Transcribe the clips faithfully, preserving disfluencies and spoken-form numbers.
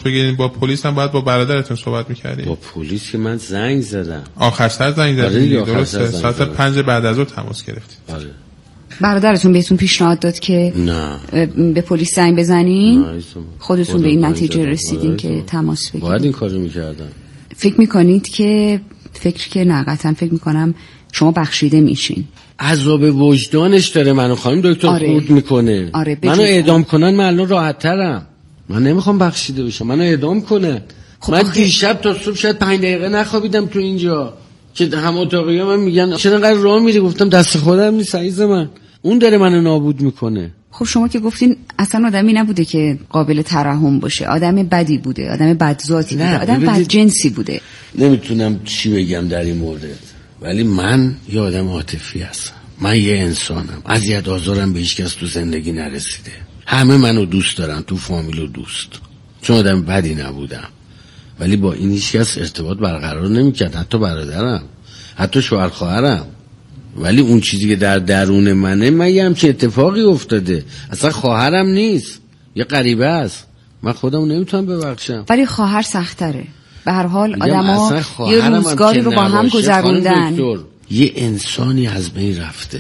بگیرین با پلیس هم باید با برادرتون صحبت می‌کردین. با پلیس که من زنگ زدم آخر سر زنگ زدین درسته ساعت پنج بعد از ظهر تماس گرفتید. آره. برادرتون بهتون پیشنهاد داد که نه به پلیس زنگ بزنین؟ نه خودتون به این نتیجه رسیدین که تماس بگیرید؟ باید این کارو می‌کردم. فکر می‌کنید که فکر که نه قطعاً فکر می‌کنم شما بخشیده میشین. عذاب وجدانش داره منو خانم دکتر آره. خورد میکنه. آره منو اعدام کنن من الان راحت ترم. من نمیخوام بخشیده بشم. منو اعدام کنه. خب من دیشب تا صبح شاید پنج دقیقه نخوابیدم تو اینجا که هم اتاقی من میگن چرا انقدر راه میری؟ گفتم دست خودم نیست عزیز من. اون داره منو نابود میکنه. خب شما که گفتین اصلا آدمی نبوده که قابل ترحم باشه، آدم بدی بوده، آدم بدذاتی بوده، آدم بدجنسی بوده. نمیتونم چی بگم در این مورد، ولی من یه آدم عاطفی هستم. من یه انسانم. اذیت آزارم به هیچ کس تو زندگی نرسیده. همه منو دوست دارن، تو فامیل و دوست، چون آدم بدی نبودم. ولی با این هیچ کس ارتباط برقرار نمیکرد، حتی برادرم، حتی شوهر خواهرم. ولی اون چیزی که در درون منه، من یه همچین اتفاقی افتاده. اصلا خواهرم نیست، یه غریبه است. من خودم نمیتونم ببخشم. ولی خواهر سختره. به هر حال آدما یه روزگاری رو با هم گذروندن. یه انسانی از بین رفته.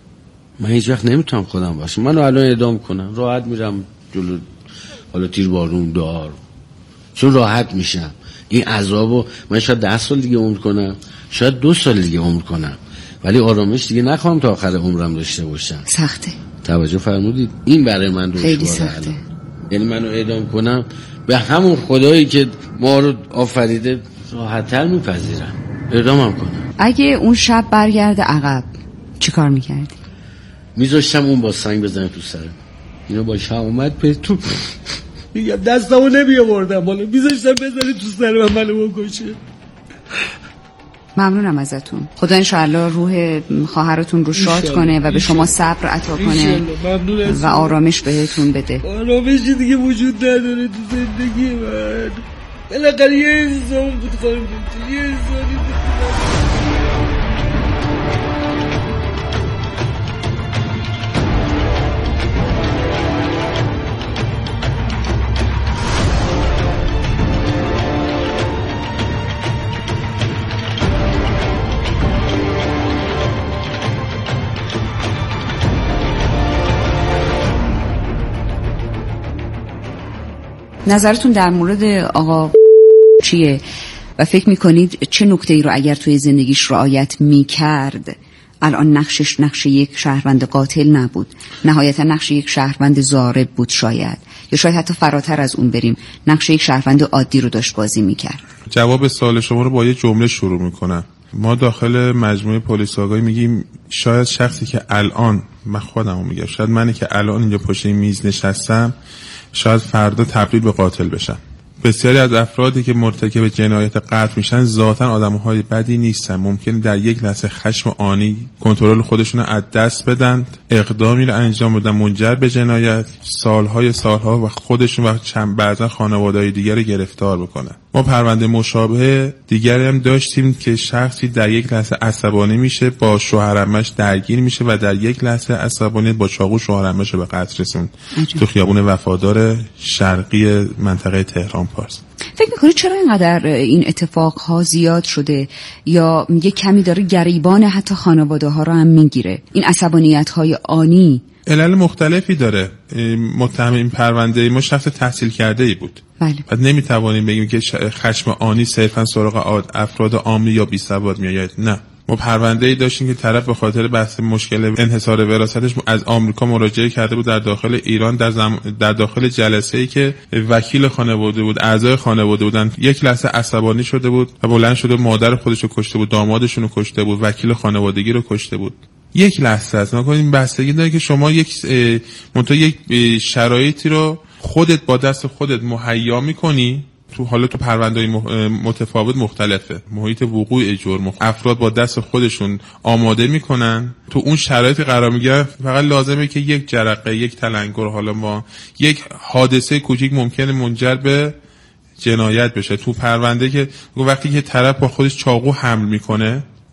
من هیچ وقت نمیتونم خودم باشم. منو الان اعدام کنم راحت میرم جلو حالا تیر بارون دار، چون راحت میشم. این عذابو من شاید ده سال دیگه عمر کنم، شاید دو سال دیگه عمر کنم، ولی آرامش دیگه نخواهم تا آخر عمرم داشته باشم. سخته. توجه فرمودید؟ این برای من دشواره. خیلی سخته. یعنی منو اعدام کنم به همون خدایی که ما رو آفریده راحت‌تر میپذیرم، اعدامم کنم. اگه اون شب برگرده عقب چیکار میکردی؟ میذاشتم اون با سنگ بزنه تو سرم. اینو با شم اومد به تو میگم دستمو نمیآوردم بالا، میذاشتم بزنه تو سرم منو بکشه. ممنونم ازتون. خدا انشاءالله روح خواهرتون رو شاد کنه و به شما صبر عطا کنه و آرامش بهتون بده. آرامشی دیگه وجود نداره تو زندگی من. بالاخره یه انسان بود خانم دکتر، یه انسانی بود. نظرتون در مورد آقا چیه و فکر میکنید چه نکته‌ای رو اگر توی زندگیش رعایت میکرد الان نقشش نقش یک شهروند قاتل نبود، نهایتا نقش یک شهروند ضارب بود شاید، یا شاید حتی فراتر از اون بریم نقش یک شهروند عادی رو داشت بازی میکرد؟ جواب سوال شما رو با یه جمله شروع میکنم. ما داخل مجموعه پلیس آگاهی میگیم شاید شخصی که الان، من خودمو میگم، شاید منی که الان اینجا پشت این میز نشستم شاید فردا تبدیل به قاتل بشم. بسیاری از افرادی که مرتکب جنایت قتل میشن ذاتاً آدم‌های بدی نیستن. ممکنه در یک لحظه خشم آنی کنترل خودشون رو از دست بدن، اقدامی رو انجام بدن منجر به جنایت، سالهای سالها و خودشون و چند بعضا خانواده‌های دیگر رو گرفتار بکنن. ما پرونده مشابه دیگری هم داشتیم که شخصی در یک لحظه عصبانی میشه، با شوهرعمش درگیر میشه و در یک لحظه عصبانی با چاقو شوهرعمش رو به قتل رسوند تو خیابون وفادار شرقی منطقه تهران پارس. فکر میکنی چرا اینقدر این اتفاقها زیاد شده، یا یه کمی داره گریبان حتی خانواده ها رو هم میگیره؟ این عصبانیت های آنی علل مختلفی داره. متهم این پرونده ما شخص تحصیل کرده ای بود. بله. بعد نمیتوانیم بگیم که خشم آنی صرفا سراغ افراد عامی یا بی سواد میآید. نه، ما پرونده ای داشتیم که طرف به خاطر بحث مشکل انحصار وراثتش از آمریکا مراجعه کرده بود در داخل ایران، در, زم... در داخل جلسه ای که وکیل خانواده بود، اعضای خانواده بودن، یک لحظه عصبانی شده بود و بلند شده مادر خودش رو کشته بود، دامادشون رو کشته بود، وکیل خانوادگی رو کشته بود. یک لحظه است. ما کنیم بستگی داره که شما یک منتها یک شرایطی رو خودت با دست خودت مهیا می‌کنی. تو حالا تو پرونده‌های متفاوت مختلفه، محیط وقوع جرم افراد با دست خودشون آماده میکنن، تو اون شرایط قرار میگیرن. فقط لازمه که یک جرقه، یک تلنگر، حالا ما یک حادثه کوچیک ممکنه منجر به جنایت بشه. تو پرونده که وقتی که طرف با خودش چاقو حمل میکنه،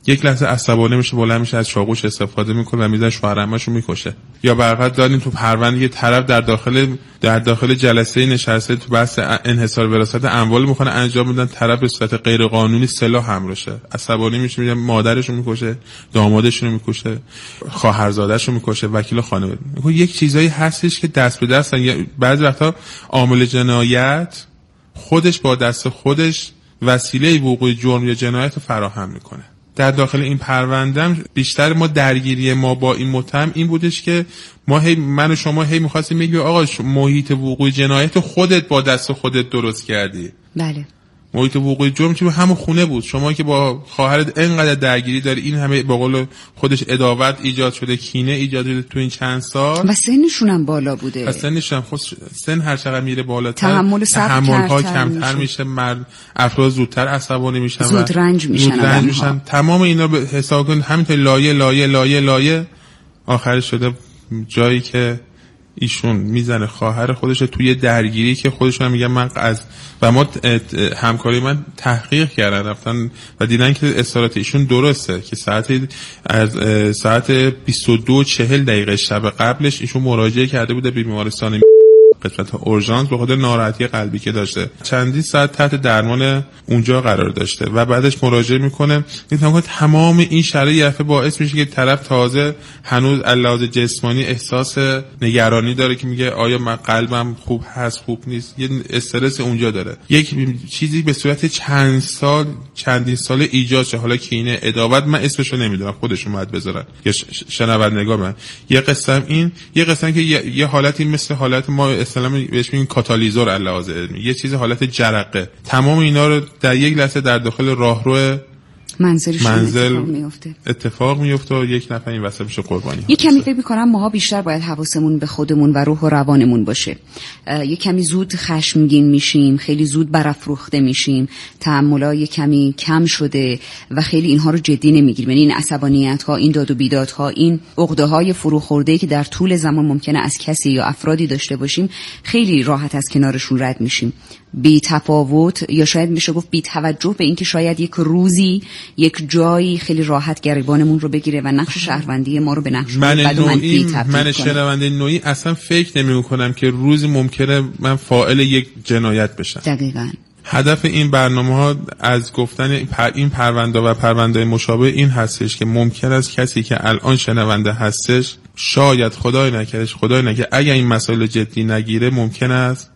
یک لحظه عصبانی میشه، بلند میشه از چاقوش استفاده میکنه و میذاره شوهر عمه‌شو میکشه. یا برعکس دارین تو پرونده یه طرف در داخل در داخل جلسه نشسته تو بحث انحصار وراثت اموال میکنه انجام میدن، طرف به صورت غیر قانونی سلاح حملشه، عصبانی میشه، میگه مادرشو میکشه، دامادشو میکشه، خواهرزادهشو میکشه، وکیل خانواده. یک چیزایی هستش که دست به دست، بعضی وقتا عامل جنایت خودش با دست خودش وسیله وقوع جرم یا جنایت رو فراهم میکنه. در داخل این پرونده بیشتر ما درگیری ما با این متهم این بودش که ما هی من و شما هی می‌خواستیم بگیم آقا محیط وقوع جنایت خودت با دست خودت درست کردی. بله. محیط وقوع جرم که همون خونه بود، شما که با خواهرت اینقدر درگیری داری، این همه به قول خودش عداوت ایجاد شده، کینه ایجاد شده تو این چند سال و سنشون هم بالا بوده. و سنش هم خود سن هر چقدر میره بالاتر تحمل تحمل‌ها کمتر میشه، مرد افراد زودتر عصبانی میشن، زود رنج میشن، زود رنج میشن. تمام اینا به حساب کن همینطور لایه لایه لایه لایه آخر شده جایی که ایشون میزنه خواهر خودش توی درگیری که خودشون هم میگن من از و ما همکاری من تحقیق کردن رفتن و دیدن که اصرارات ایشون درسته که ساعت از ساعت بیست و دو و چهل دقیقه شب قبلش ایشون مراجعه کرده بوده به بیمارستان قسمت اورژانس به خاطر ناراحتی قلبی که داشته، چندین ساعت تحت درمان اونجا قرار داشته و بعدش مراجعه میکنه. میگم تمام این شرایط باعث میشه که طرف تازه هنوز علاوه جسمانی احساس نگرانی داره که میگه آیا من قلبم خوب هست خوب نیست، یه استرس اونجا داره. یک چیزی به صورت چند سال چندین سال ایجاد شه، حالا کینه عداوت من اسمشو نمیدونم، خودشون باید بذارن یا شنوندگان من. یه قسم این یه قسم که یه, یه حالتی مثل حالت ما اصطلاحاً بهش میگن کاتالیزور علاوه علمی، یه چیز حالت جرقه. تمام اینا رو در یک لحظه در داخل راهرو منزل اتفاق میفته اتفاق میفته و یک نفر این وسط میشه قربانی. یه کمی فکر می‌کنم ماها بیشتر باید حواسمون به خودمون و روح و روانمون باشه. یه کمی زود خشمگین میشیم، خیلی زود برافروخته میشیم، تحمل‌ها یه کمی کم شده و خیلی اینها رو جدی نمیگیریم. یعنی این عصبانیت‌ها، این داد و بیدادها، این عقده‌های فروخورده‌ای که در طول زمان ممکنه از کسی یا افرادی داشته باشیم، خیلی راحت از کنارشون رد میشیم. بی تفاوت یا شاید میشه گفت بی توجه به اینکه شاید یک روزی یک جایی خیلی راحت گریبانمون رو بگیره و نقش شهروندی ما رو به نقش من نوعی من شنونده نوعی اصلا فکر نمی کنم که روزی ممکنه من فاعل یک جنایت بشم. دقیقاً هدف این برنامه ها از گفتن این پرونده و پرونده مشابه این هستش که ممکن است کسی که الان شنونده هستش شاید خدای نکردش خدای نکرد اگر این مسائل جدی نگیره ممکن است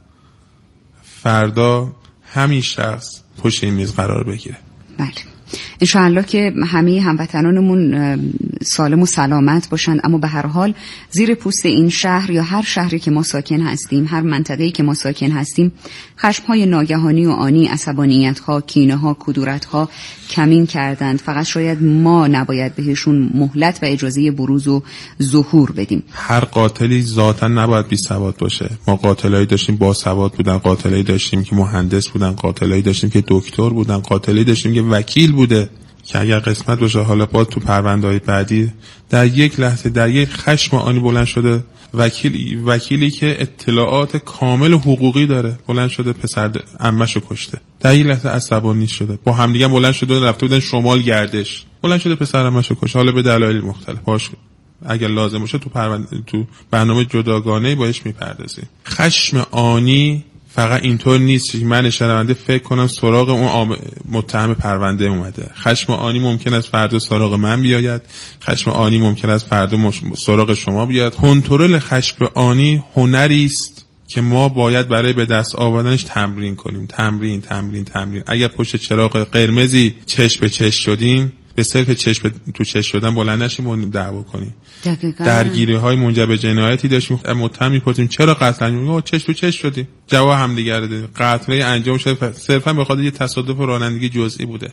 فردا همین شخص پشت این میز قرار بگیره. بله انشاءالله که همه هموطنانمون سالم و سلامت باشند، اما به هر حال زیر پوست این شهر یا هر شهری که ما ساکن هستیم، هر منطقه‌ای که ما ساکن هستیم، خشم‌های ناگهانی و آنی، عصبانیت‌ها، کینه‌ها، کدورت‌ها کمین کردند. فقط شاید ما نباید بهشون مهلت و اجازه بروز و ظهور بدیم. هر قاتلی ذاتاً نباید بی سواد باشه. ما قاتلایی داشتیم با سواد بودن، قاتلایی داشتیم که مهندس بودن، قاتلایی داشتیم که دکتر بودن، قاتلایی داشتیم که وکیل بوده که اگر قسمت باشه حالا با تو پرونده‌های بعدی در یک لحظه در یک خشم آنی بلند شده وکیل وکیلی که اطلاعات کامل حقوقی داره بلند شده پسر عمه‌شو کشته، در یک لحظه عصبانی شده، با همدیگه بلند شده رفته بودن شمال گردش، بلند شده پسر عمه‌شو کشته، حالا به دلایل مختلف. باشه اگر لازم باشه تو پرونده تو برنامه جداگانه باهاش میپردازیم. خشم آنی فقط اینطور نیست که من شنونده فکر کنم سراغ اون متهم پرونده اومده. خشم آنی ممکن است فردا سراغ من بیاید، خشم آنی ممکن است فردا مش... سراغ شما بیاد. کنترل خشم آنی هنری است که ما باید برای به دست آوردنش تمرین کنیم. تمرین تمرین تمرین. اگر پشت چراغ قرمزی چشم به چشم شدیم، به صرف چشم تو چشم شدن بلند نشیم و دعوا کنیم. درگیری های منجر به جنایتی داشتیم، متهم می‌پرسیم چرا قتل انجام دادی؟ چشم تو چشم شدیم. جواب همدیگه رو دادیم. قتل انجام شده صرفا به خاطر یه تصادف رانندگی جزئی بوده.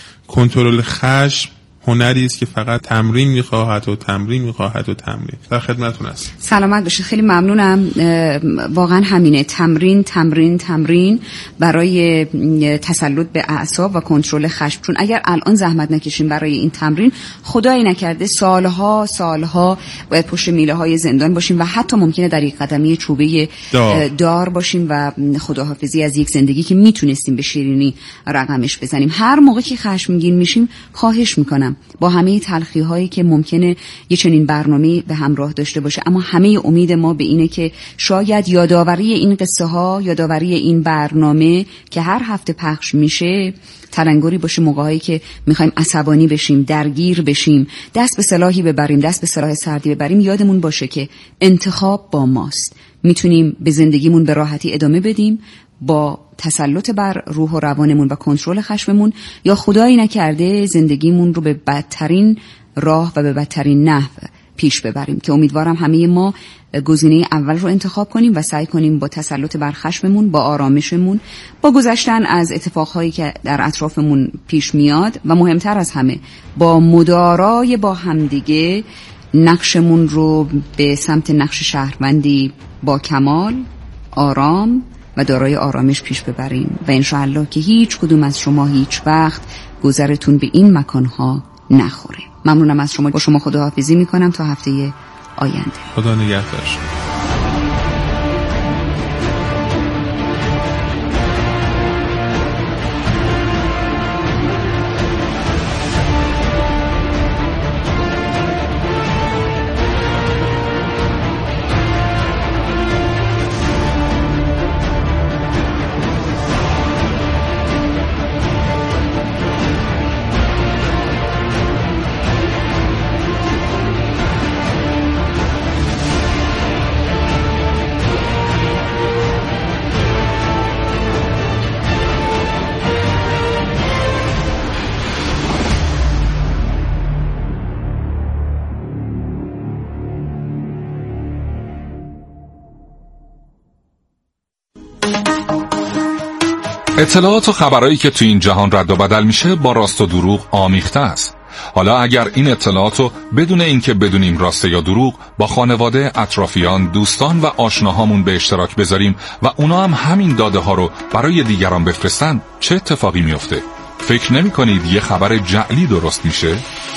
کنترل خشم هنری است که فقط تمرین می‌خواهد و تمرین می‌خواهد و تمرین. در خدمتتون هستم. سلامت باشید. خیلی ممنونم. واقعا همینه، تمرین تمرین تمرین برای تسلط به اعصاب و کنترل خشم. چون اگر الان زحمت نکشیم برای این تمرین، خدای نکرده سالها سالها باید پشت میله‌های زندان باشیم و حتی ممکنه در یک قدمی چوبه دار, دار باشیم و خداحافظی از یک زندگی که میتونستیم به شیرینی رقمش بزنیم. هر موقع که خشمگین میشیم خواهش میکنم هستم، با همه تلخی هایی که ممکنه یه چنین برنامه به همراه داشته باشه، اما همه امید ما به اینه که شاید یادآوری این قصه ها، یادآوری این برنامه که هر هفته پخش میشه تلنگری باشه موقعی که میخوایم عصبانی بشیم، درگیر بشیم، دست به سلاحی ببریم، دست به سلاح سردی ببریم، یادمون باشه که انتخاب با ماست. میتونیم به زندگیمون به راحتی ادامه بدیم با تسلط بر روح و روانمون و کنترل خشممون، یا خدایی نکرده زندگیمون رو به بدترین راه و به بدترین نحو پیش ببریم، که امیدوارم همه ما گزینه اول رو انتخاب کنیم و سعی کنیم با تسلط بر خشممون، با آرامشمون، با گذشتن از اتفاقهایی که در اطرافمون پیش میاد و مهمتر از همه با مدارای با همدیگه نقشمون رو به سمت نقش شهروندی با کمال، آرام و دارای آرامش پیش ببریم و انشاءالله که هیچ کدوم از شما هیچ وقت گذرتون به این مکانها نخوره. ممنونم از شما. با شما خداحافظی میکنم تا هفته آینده. خدا نگهدار شما. اطلاعات و خبرایی که تو این جهان رد و بدل میشه با راست و دروغ آمیخته است. حالا اگر این اطلاعاتو بدون اینکه بدونیم راسته یا دروغ با خانواده، اطرافیان، دوستان و آشناهامون به اشتراک بذاریم و اونا هم همین داده ها رو برای دیگران بفرستن، چه اتفاقی میفته؟ فکر نمی کنید یه خبر جعلی درست میشه؟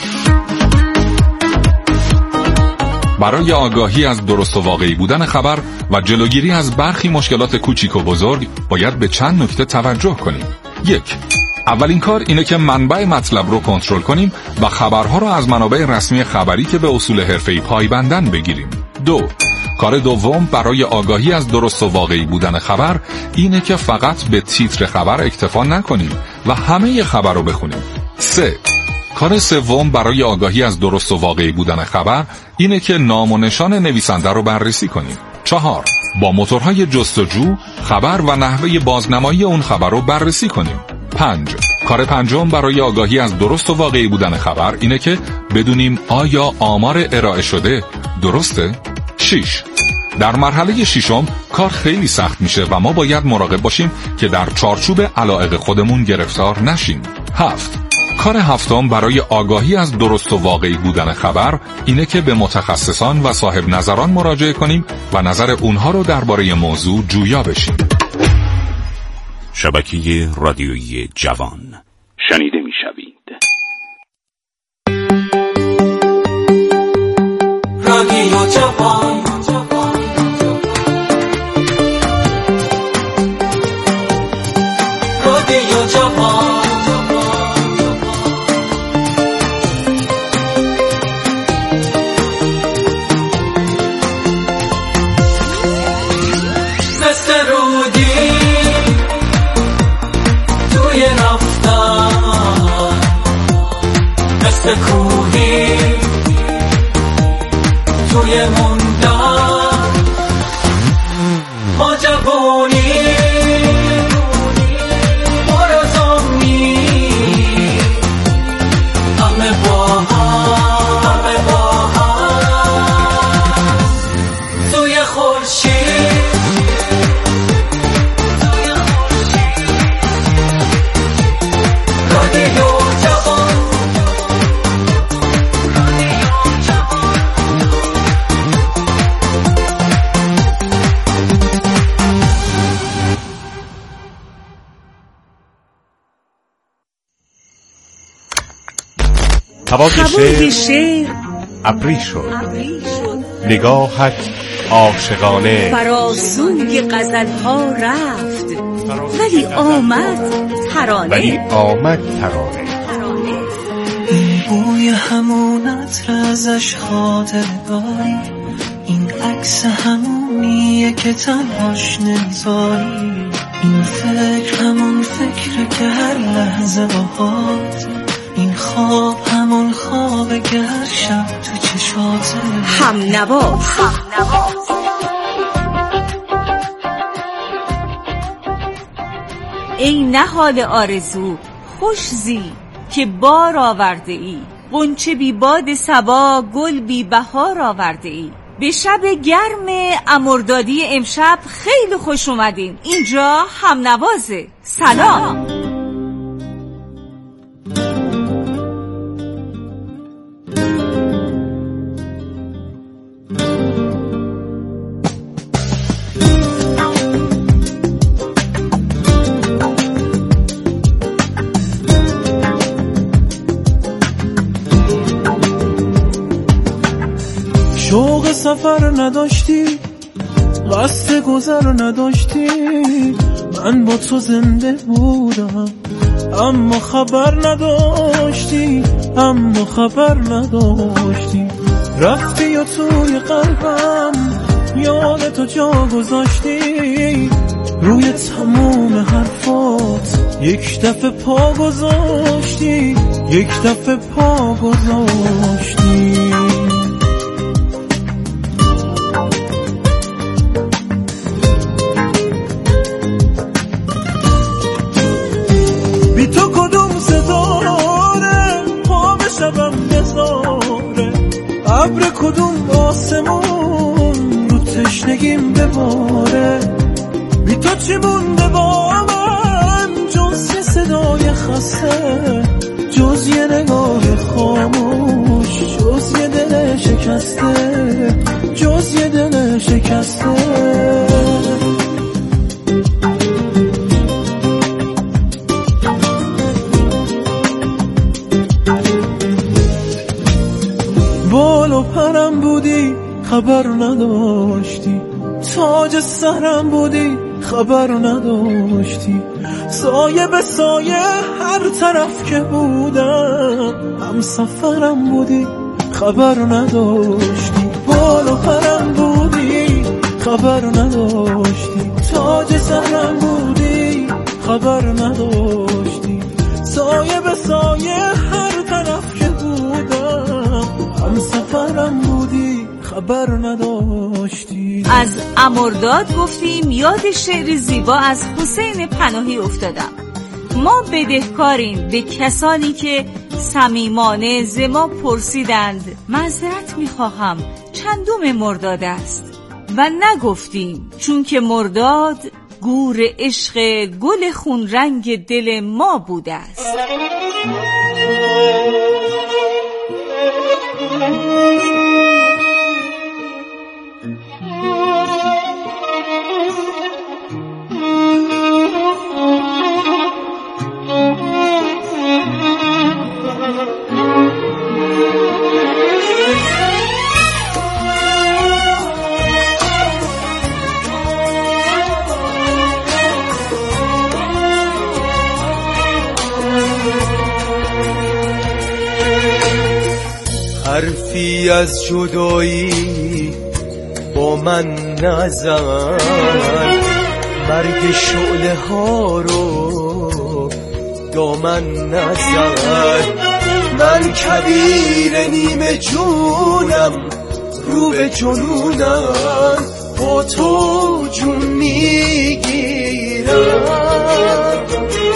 برای آگاهی از درست و واقعی بودن خبر و جلوگیری از برخی مشکلات کوچیک و بزرگ باید به چند نکته توجه کنیم. یک، اولین کار اینه که منبع مطلب رو کنترل کنیم و خبرها رو از منابع رسمی خبری که به اصول حرفه‌ای پایبندن بگیریم. دو، کار دوم برای آگاهی از درست و واقعی بودن خبر اینه که فقط به تیتر خبر اکتفا نکنیم و همه خبر رو بخونیم. سه، کار سوم برای آگاهی از درست و واقعی بودن خبر اینه که نام و نشان نویسنده رو بررسی کنیم. چهار، با موتورهای جستجو خبر و نحوه بازنمایی اون خبر رو بررسی کنیم. پنج، کار پنجم برای آگاهی از درست و واقعی بودن خبر اینه که بدونیم آیا آمار ارائه شده درسته؟ شش، در مرحله ششم کار خیلی سخت میشه و ما باید مراقب باشیم که در چارچوب علایق خودمون گرفتار نشیم. هفت، کار هفتم برای آگاهی از درست و واقعی بودن خبر اینه که به متخصصان و صاحب نظران مراجعه کنیم و نظر اونها رو درباره موضوع جویا بشیم. شبکه رادیویی جوان شنیده میشوید. رادیو جوان، رادیو جوان، کوهی توی موندن ما جوانی مرزامی همه با هم همه با هم توی خورشید توی خورشید رادیو جوان. هوای شعر ابری شد، نگاهت عاشقانه فراسوی غزل‌ها رفت، ولی آمد ترانه، ولی آمد ترانه. بوی همون عطر ازش خاطر داری، این عکس همونیه که تنهاش نمیذاری، این فکر همون فکره که هر لحظه باهات، این خواب همون خوابه که هر شب تو چشاته. هم نواز ای نهال آرزو خوش زی که بار آورده ای، غنچه بی باد صبا گل بی بهار آورده ای. به شب گرم امردادی امشب خیلی خوش اومدین. اینجا هم نوازه. سلام. شوق سفر نداشتی، قصد گذر نداشتی، من با تو زنده بودم اما خبر نداشتی، اما خبر نداشتی. رفتی یا توی قلبم یاد تو جا گذاشتی، روی تموم حرفات یک دفعه پا گذاشتی، یک دفعه پا گذاشتی. بی تو کدوم ستاره پا به شبم بذاره، ابر کدوم آسمون رو تشنگیم بباره. بی تو چی مونده با من جز یه صدای خسته، جز یه نگاه خاموش، جز یه دل شکسته، جز یه دل شکسته. بال و پرم بودی خبر نداشتی، تاج سرم بودی خبر نداشتی، سایه به سایه هر طرف که بودم هم سفرم بودی خبر نداشتی. بال و پرم بودی خبر نداشتی، تاج سرم بودی خبر نداشتی، سایه به سایه هر طرف که بودم هم سفرم بودی خبر نداشتی. از امرداد گفتیم، یاد شعر زیبا از حسین پناهی افتادم. ما بدهکاریم به کسانی که صمیمانه ز ما پرسیدند معذرت میخواهم چندم مرداد است و نگفتیم، چون که مرداد گور عشق گل خون رنگ دل ما بوده است. حرفی از جدایی با من نزن، مرگ شعله ها رو دامن نزن. من کبیر نیمه جونم رو به جنونم، با تو جون میگیرم.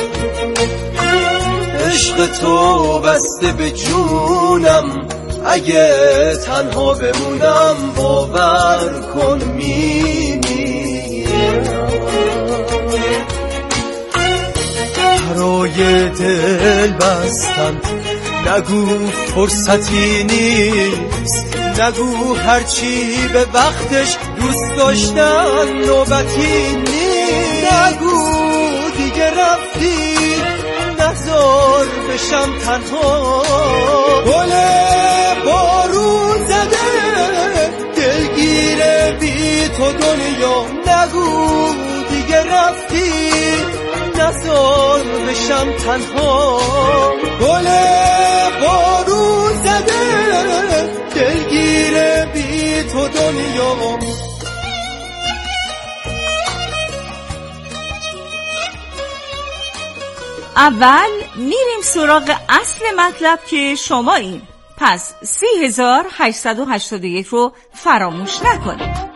عشق تو بسته به جونم، اگه تنها بمونم باور کن میمیرم. برای دل بستن نگو فرصتی نیست، نگو هرچی به وقتش دوست داشتن نوبتی نیست. نگو دیگه رفتی نذار بشم تنها، گل بارون زده دلگیره بی تو دنیا. نگو دیگه رفتی نزار بشم تنها. گل بارون زده دلگیر بی تو دنیا. اول میریم سراغ اصل مطلب که شما این پس سی هزار هشتصد و هشتاد و یک رو فراموش نکنید.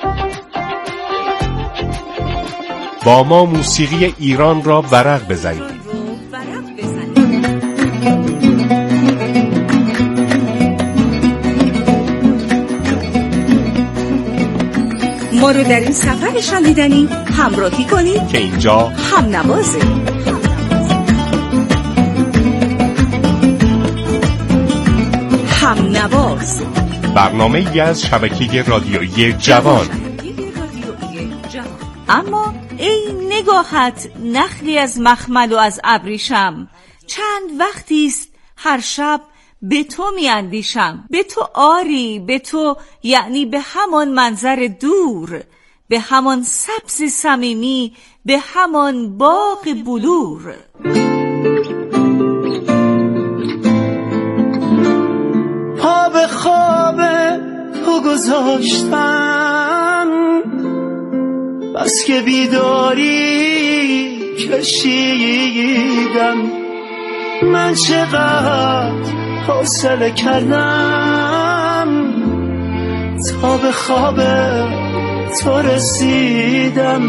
با ما موسیقی ایران را ورق بزنید. ما رو در این سفر شنیدنی همراهی کنید که اینجا هم نوازه. هم نواز، برنامه ای از شبکه رادیویی جوان. اما ای نگاهت نخلی از مخمل و از ابریشم، چند وقتیست هر شب به تو می اندیشم. به تو آری، به تو یعنی به همان منظر دور، به همان سبز صمیمی، به همان باغ بلور. پا به خواب تو گذاشتم، بس که بیداری کشیدم. من چقدر حوصله کردم تا به خواب تو رسیدم.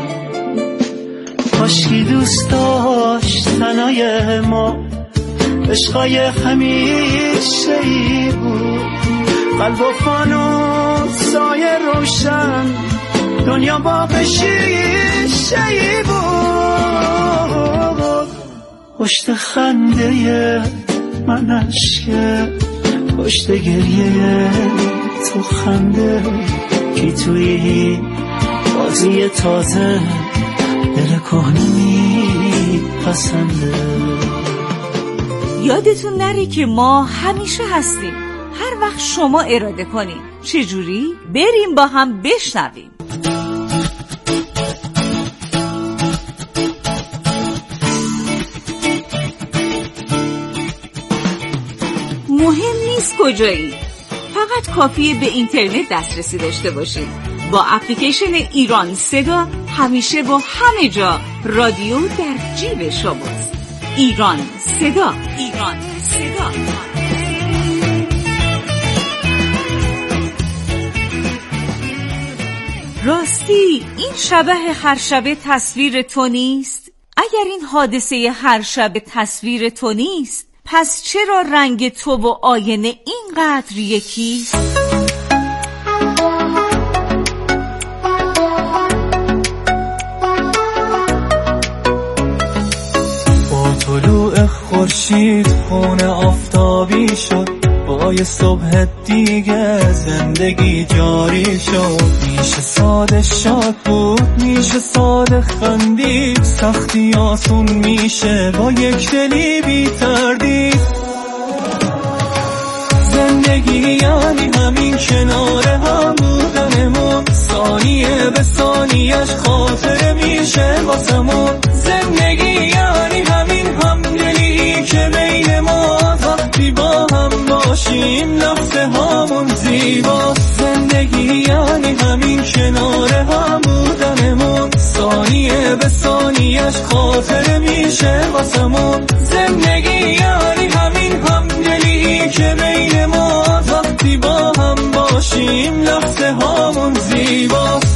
کاشکی دوست داشت تنهای ما، عشقای همیشه ای بود. قلب و فانوسای روشن، دنیا باغ شیشه ای بود. پشت خنده من عشقه، پشت گریه تو خنده. کی توی بازی تازه دل کهنه میپسنده. یادتون نره که ما همیشه هستیم، هر وقت شما اراده کنیم. چجوری؟ بریم با هم بشنویم. مهم نیست کجایی، فقط کافیه به اینترنت دسترسی داشته باشید. با اپلیکیشن ایران صدا همیشه با همه جا رادیو در جیب شماست. ایران صدا، ایران صدا. راستی این شبح هر شب تصویر تو نیست؟ اگر این حادثه هر شب تصویر تو نیست، پس چرا رنگ تو و آینه اینقدر یکیست؟ با طلوع خورشید خونه آفتابی شد، با یه صبح دیگه زندگی جاری شد. میشه ساده شاد بود، میشه ساده خندید، سختی آسون میشه با یک دلی بی تردید. زندگی یعنی همین کنار هم بودنمون، ثانیه به ثانیه‌اش خاطره میشه واسمون. زندگی یعنی همین همدلی که بین ما، وقتی با هم باشیم لحظه هامون زیباست. زندگی یعنی همین کنار هم بودنمون، ثانیه به ثانیه‌اش خاطره میشه واسمون. زندگی یعنی همین همدلی که بین ما، وقتی با هم باشیم لحظه هامون زیباست.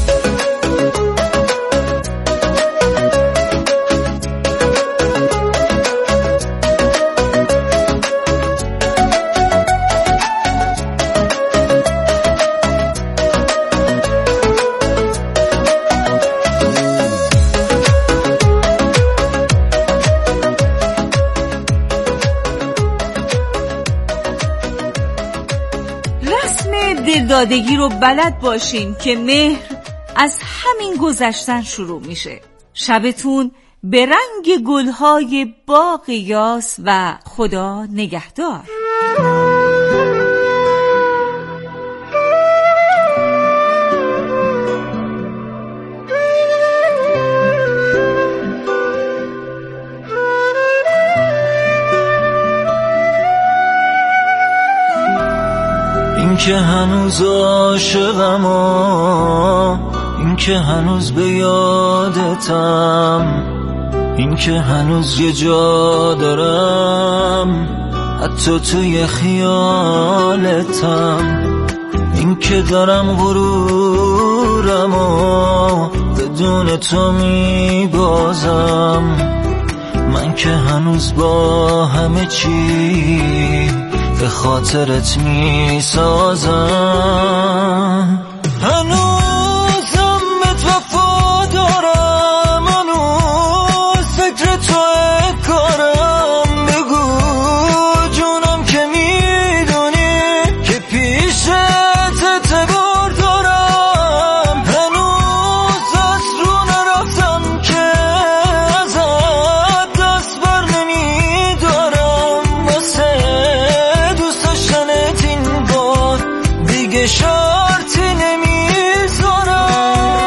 دلدادگی رو بلد باشین که مهر از همین گذشتن شروع میشه. شبتون به رنگ گلهای باغ یاس و خدا نگهدار. این که هنوز عاشقم و این که هنوز به یادتم، این که هنوز یه جا دارم حتی توی خیالتم، این که دارم غرورم و بدون تو میبازم، من که هنوز با همه چی به خاطرت میسازم. هنوزم بهت وفا دارم، هنوز فکر توی کارم، بگو جونم که میدونی که پیشت اعتبار دارم، هنوز از رو نرفتم که ازت دست بر نمیدارم، واسه دوست داشتنت این بار دیگه شرطی نمیذارم.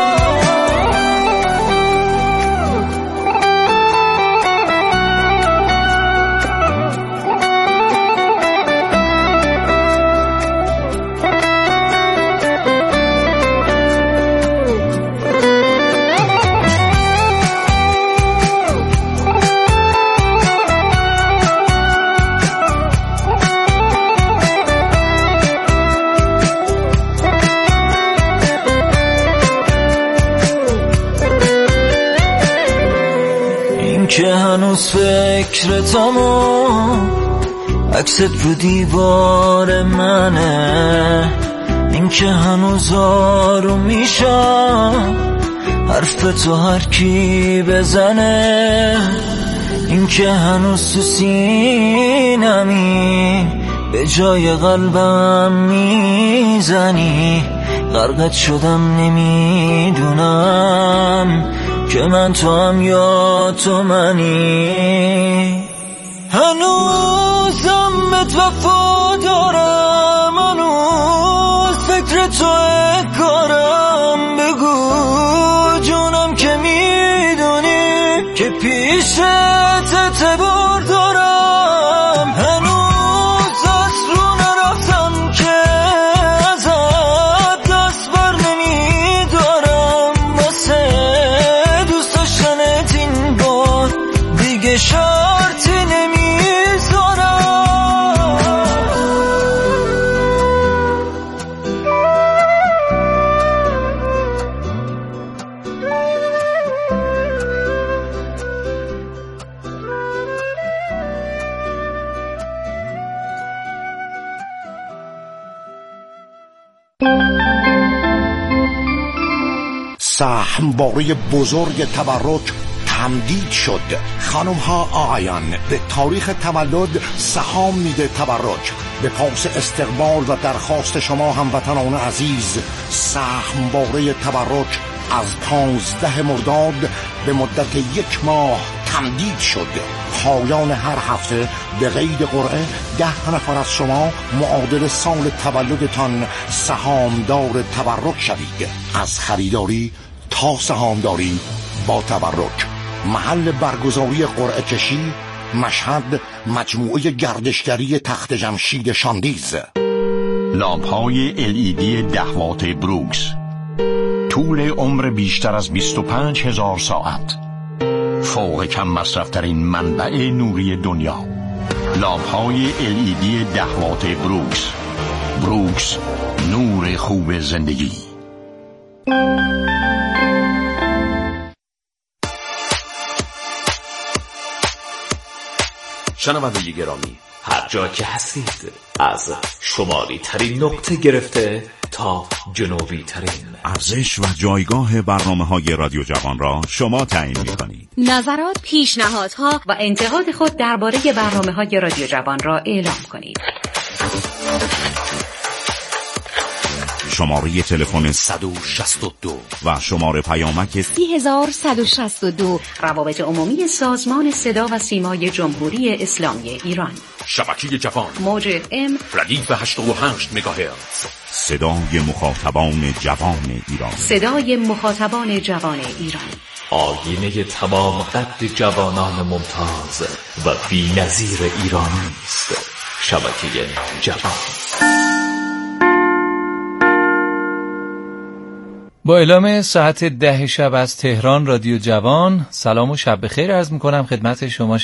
که هنوز فکرتم و عکست رو دیوار منه، این که هنوز آروم میشم حرف تو هر کی بزنه، این که هنوز تو سینمی به جای قلبم میزنی، غرقت شدم نمیدونم که من تو هم یا تو منی. هنوزم بهت وفا دارم، هنوز فکر توی کارم، بگو جونم که میدونی که پیشت اعتبار دارم، هنوز از رو نرفتم که ازت دست بر نمیدارم، واسه دوست داشتنت این بار دیگه شرطی نمیذارم. سهمواره بزرگ تبرک تمدید شد. خانم ها آقایان، به تاریخ تولد سهام میده تبرک. به پاس استقبال و درخواست شما هموطنان عزیز، سهمواره تبرک از پانزده مرداد به مدت یک ماه تمدید شد. پایان هر هفته به قید قرعه ده نفر از شما معادل سال تولدتان سهامدار تبرک شوید. از خریداری تا سهامداری با تبرک. محل برگزاری قرعه کشی مشهد، مجموعه گردشگری تخت جمشید شاندیز. لامپ‌های ال ای دی ده وات بروکس، طول عمر بیشتر از بیست و پنج هزار ساعت، فوق کم مصرفترین منبع نوری دنیا. لامپ‌های ال ای دی ده وات بروکس. بروکس، نور خوب زندگی. شنونده گرامی، هر جا که هستید، از شمالی ترین نقطه گرفته تا جنوبی ترین، ارزش و جایگاه برنامه‌های رادیو جوان را شما تعیین می‌کنید. نظرات، پیشنهادها و انتقاد خود درباره برنامه‌های رادیو جوان را اعلام کنید. شماره تلفن صد و شصت و دو و شماره پیامک سی هزار صد و شصت و دو. روابط عمومی سازمان صدا و سیمای جمهوری اسلامی ایران. شبکه جوان، موج اف ام ردیف هشتاد و هشت مگاهرتز. صدای مخاطبان جوان ایران. صدای مخاطبان جوان ایران. آینه تمام قد جوانان ممتاز و بی‌نظیر ایرانی است. شبکه جوان. با اعلام ساعت ده شب از تهران رادیو جوان سلام و شب بخیر عرض میکنم خدمت شما